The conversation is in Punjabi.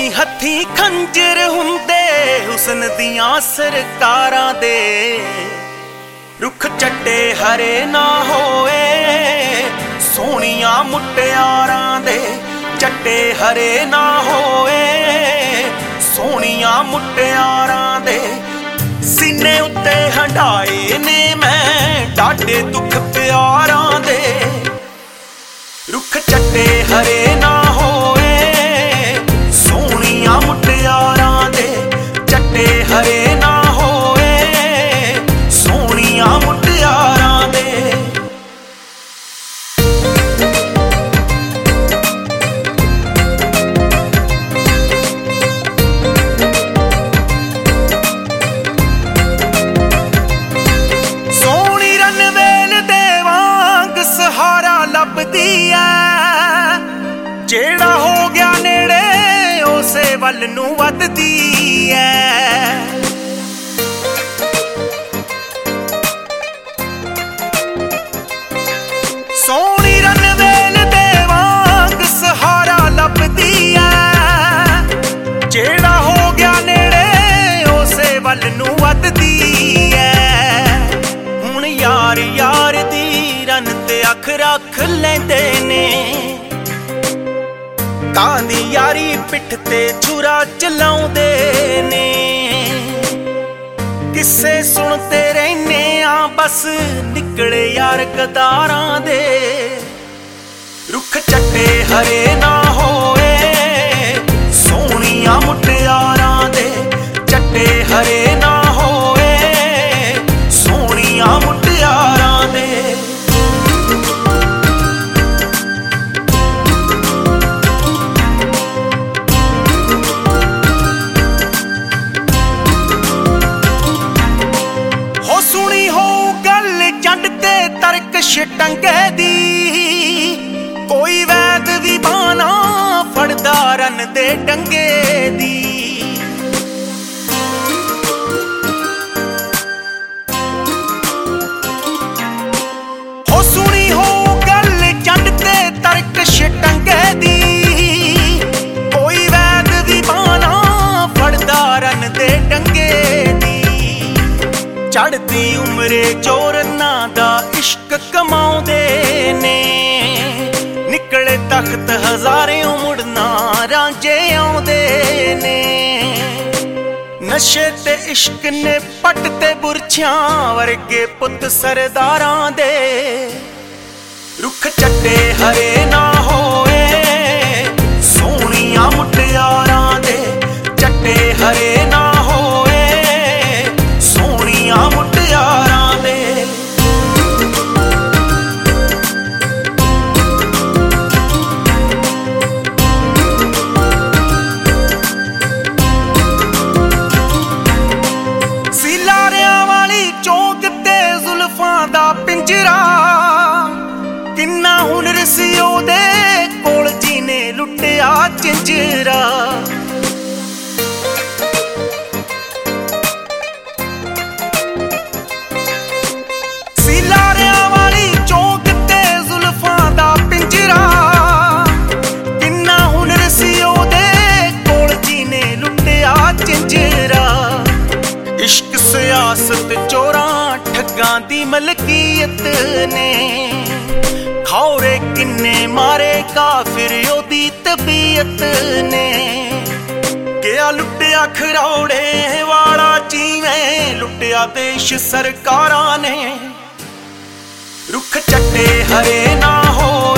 ਨਹੀਂ ਹੱਥੀਂ ਖੰਜਰ ਹੁੰਦੇ ਹੁਸਨ ਦੀਆਂ ਸਰਕਾਰਾਂ ਦੇ। ਰੁੱਖ ਚੱਟੇ ਹਰੇ ਨਾ ਹੋਏ ਸੋਹਣੀਆਂ ਮੁਟਿਆਰਾਂ ਦੇ। ਚੱਟੇ ਹਰੇ ਨਾ ਹੋਏ ਸੋਹਣੀਆਂ ਮੁਟਿਆਰਾਂ ਦੇ। ਸੀਨੇ ਉੱਤੇ ਹੰਢਾਏ ਨੇ ਮੈਂ ਡਾਢੇ ਦੁੱਖ ਪਿਆਰਾਂ ਦੇ। ਰੁੱਖ ਚੱਟੇ ਹਰੇ ਨਾ ਹੋਏ ਸੋਹਣੀਆਂ ਮੁਟਿਆਰਾਂ ਦੇ। ਚੱਟੇ ਹਰੇ ਨਾ ਹੋਏ ਸੋਹਣੀਆਂ ਮੁਟਿਆਰਾਂ ਦੇ। ਸੋਹਣੀ ਰਨਵੇਲ ਦੇ ਵਾਂਗ ਸਹਾਰਾ ਲੱਭਦੀ ਐ। ਜਿਹੜਾ ਹੋ ਗਿਆ ਨੇੜੇ ਉਸੇ ਵੱਲ ਨੂੰ ਵੱਧਦੀ ਐ। ਸੋਹਣੀ ਰਨਵੇਲ ਦੇ ਵਾਂਗ ਸਹਾਰਾ ਲੱਭਦੀ ਐ। ਜਿਹੜਾ ਹੋ ਗਿਆ ਨੇੜੇ ਉਸੇ ਵੱਲ ਨੂੰ ਵੱਧਦੀ ਐ। ਹੁਣ ਯਾਰ ਯਾਰ ਦੀ ਰਨ ਤੇ ਅੱਖ ਰੱਖ ਲੈਂਦੇ ਨੇ। ਕਾਂ ਦੀ ਯਾਰੀ ਪਿੱਠ ਤੇ ਛੁਰਾ ਚਲਾਉਂਦੇ ਨੇ। ਕਿੱਸੇ ਸੁਣਦੇ ਰਹਿੰਦੇ ਆ ਬਸ ਨਿਕਲੇ ਯਾਰ ਗਦਾਰਾਂ ਦੇ। ਰੁੱਖ ਚੱਟੇ ਹਰੇ ਨਾ ਹੋਏ ਸੋਹਣੀਆਂ ਮੁਟਿਆਰਾਂ ਦੇ। ਚੱਟੇ ਹਰੇ ਨਾ ਹੋਏ ਸੋਹਣੀਆਂ ਮੁਟਿਆਰਾਂ ਦੇ। ਤਰਕਸ਼ ਟੰਗੇ ਦੀ ਕੋਈ ਵੈਦ ਵੀ ਬਾਣਾ ਫੜਦਾ ਰਨ ਦੇ ਡੰਗੇ ਦੀ। ਹੋ ਸੁਣੀ ਹੋ ਗੱਲ ਜੰਡ ਤੇ ਤਰਕਸ਼ ਟੰਗੇ ਦੀ। ਕੋਈ ਵੈਦ ਵੀ ਬਾਣਾ ਫੜਦਾ ਰਨ ਦੇ ਡੰਗੇ ਦੀ। ਚੜ੍ਹਦੀ ਉਮਰੇ ਚੋਰਨਾਂ ਦਾ ਇਸ਼ਕ ਕਮਾਉਂਦੇ ਨੇ। ਨਿਕਲੇ ਤਖਤ ਹਜ਼ਾਰਿਓਂ ਮੁੜਨਾ ਰਾਂਝੇ ਆਉਂਦੇ ਨੇ। ਨਸ਼ੇ ਤੇ ਇਸ਼ਕ ਨੇ ਪੱਟ ਤੇ ਬੁਰਛਿਆਂ ਵਰਗੇ ਪੁੱਤ ਸਰਦਾਰਾਂ ਦੇ। ਰੁੱਖ ਚੱਟੇ ਹਰੇ ਨਾ ਹੋਏ ਸੋਹਣੀਆਂ ਮੁਟਿਆਰਾਂ ਦੇ। ਚੱਟੇ ਹਰੇ ਨਾ ਹੋਏ ਸੋਹਣੀਆਂ ਮੁਟਿਆਰਾਂ ਦੇ। ਸਿਲਾਰਿਆਂ ਵਾਲੀ ਚੌਕ ਤੇ ਜ਼ੁਲਫਾਂ ਦਾ ਪਿੰਜਰਾ। ਕਿੰਨਾ ਹੁਨਰ ਸੀ ਉਹਦੇ ਕੋਲ ਜਿਹਨੇ ਲੁੱਟਿਆ ਝਿੰਜਰਾ। ਸਿਲਾਰਿਆਂ ਵਾਲੀ ਚੌਕ ਤੇ ਜ਼ੁਲਫਾਂ ਦਾ ਪਿੰਜਰਾ। ਕਿੰਨਾ ਹੁਨਰ ਸੀ ਉਹਦੇ ਕੋਲ ਜਿਹਨੇ ਲੁੱਟਿਆ ਝਿੰਜਰਾ। ਇਸ਼ਕ ਸਿਆਸਤ ਚੋਰਾਂ ਠੱਗਾਂ ਦੀ ਮਲਕੀਅਤ ਨੇ। ਖੌਰੇ ਕਿੰਨੇ ਮਾਰੇ ਕਾਫਿਰ ਉਹਦੀ ਤਬੀਅਤ ਨੇ। ਕਿਆ ਲੁੱਟਿਆ ਖਰੌੜੇ ਵਾਲਾ ਜਿਵੇਂ ਲੁੱਟਿਆ ਦੇਸ਼ ਸਰਕਾਰਾਂ ਨੇ। ਰੁੱਖ ਚੱਟੇ ਹਰੇ ਨਾ ਹੋਏ